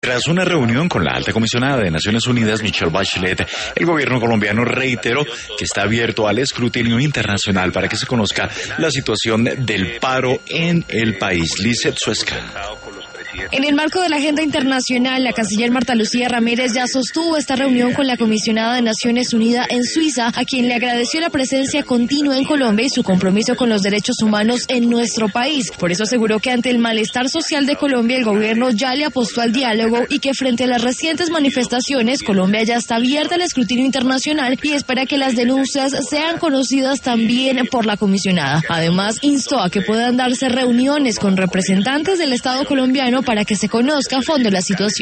Tras una reunión con la alta comisionada de Naciones Unidas, Michelle Bachelet, el gobierno colombiano reiteró que está abierto al escrutinio internacional para que se conozca la situación del paro en el país. Lizeth Suezca. En el marco de la agenda internacional, la canciller Marta Lucía Ramírez ya sostuvo esta reunión con la comisionada de Naciones Unidas en Suiza, a quien le agradeció la presencia continua en Colombia y su compromiso con los derechos humanos en nuestro país. Por eso aseguró que ante el malestar social de Colombia, el gobierno ya le apostó al diálogo y que frente a las recientes manifestaciones, Colombia ya está abierta al escrutinio internacional y espera que las denuncias sean conocidas también por la comisionada. Además, instó a que puedan darse reuniones con representantes del Estado colombiano para que se conozca a fondo la situación.